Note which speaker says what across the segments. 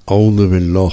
Speaker 1: اعوذ بالله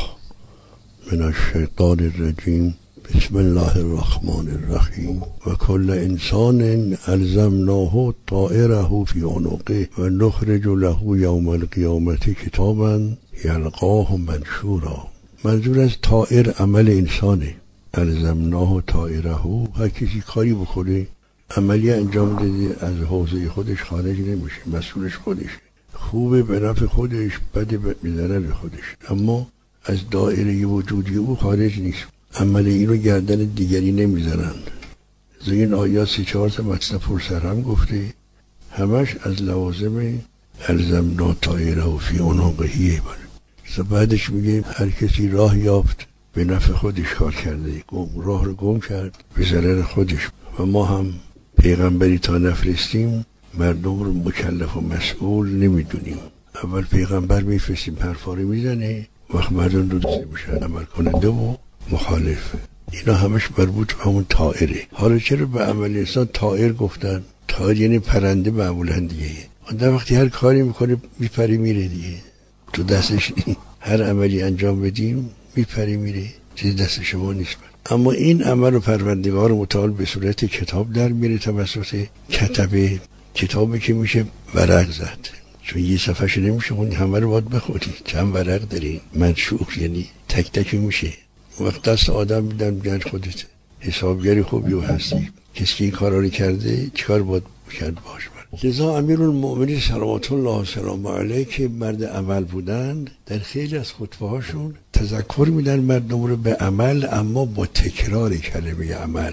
Speaker 1: من الشیطان الرجیم. بسم الله الرحمن الرحیم. و کل انسان الزمناه طائره فی عنقه و نخرج له یوم القیامة کتابا یلقاه منشورا. منظور از طائر عمل انسانه. الزمناه طائره، هر کسی کاری بکنه عملی انجام داده از حوزه خودش خارج نمیشه، مسئولش خودشه. خوبه به نفع خودش، بده به ضرر خودش، اما از دایره وجودی او خارج نیست. عمل این رو گردن دیگری نمیزنن. این آیات 3-4 تا مطلب پرسر هم گفته، همش از لوازم الزمنا طائره فی عنقه. بعدش میگه هر کسی راه یافت به نفع خودش کار کرده، راه رو گم کرد به ضرر خودش. و ما هم پیغمبری تا نفرستیم مردم رو مکلف و مسئول نمیدونیم. اول پیغمبر میفرستیم، حرفا رو میزنه، وقت مردم دو دسته میشن، عمل کننده و مخالف. اینا همش مربوط به همون طائره. حالا چرا به عمل انسان طائر گفتن؟ طائر یعنی پرنده معمولا دیگه. اون وقتی هر کاری میکنه میپره میره دیگه، تو دستش هر عملی انجام بدیم میپره میره، چیز دست شما نیست. اما این عمل و پروردگار متعال به صورت کتاب در میره توسط کتبه. کتابی که میشه ورق زد، چون یه صفحه نمیشه اون همه رو باید بخونی، چند ورق داری. منشور یعنی تک تک میشه. وقت دست آدم میدن، میگن خودت حسابگری خوبی و هستی، کسی که این کارا رو کرده چیکار باید بکرد باش. لذا امیرالمؤمنین صلوات الله سلام علیه که مرد عمل بودن، در خیلی از خطبه هاشون تذکر میدن مردم رو به عمل، اما با تکرار کلمه عمل.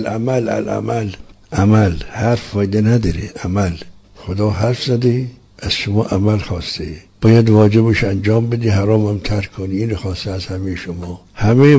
Speaker 1: العمل عمل حرف فایده نداره. عمل خدا حرف زده، از شما عمل خواسته، باید واجبش انجام بدی، حرام هم ترک کنی. این خواسته از همه شما. همه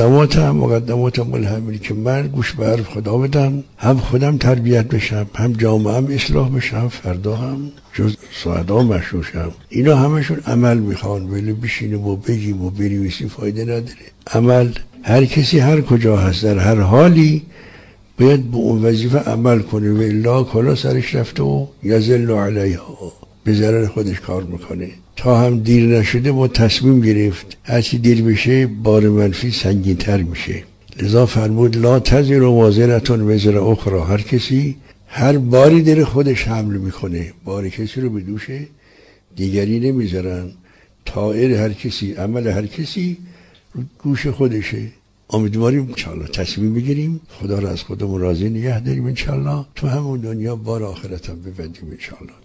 Speaker 1: مقدمات ملهمی که من گوش به حرف خدا بدم، هم خودم تربیت بشم، هم جامعه هم اصلاح بشم، فردا هم جز سعدا مشروشم. اینا همشون عمل میخوان. ولی بشینیم و بگیم و بنویسیم فایده نداره. عمل هر کسی هر کجا هست در هر حالی باید به اون وظیفه عمل کنه، و الا کلا سرش رفته و یذل علیها، به ضرر خودش کار میکنه. تا هم دیر نشده با تصمیم گرفت، هرچی دیر بشه بار منفی سنگین تر میشه. لذا فرمود لا تزر وازرة وزر اخرى. هر کسی هر باری داره خودش حمل میکنه، بار کسی رو به دوش دیگری نمیذارن. طائر هر کسی، عمل هر کسی رو گوش خودشه. امیدواریم انشاءالله تصمیم بگیریم، خدا را از خودمون راضی نگه داریم انشاءالله، تو همون دنیا بار آخرت هم ببندیم انشاءالله.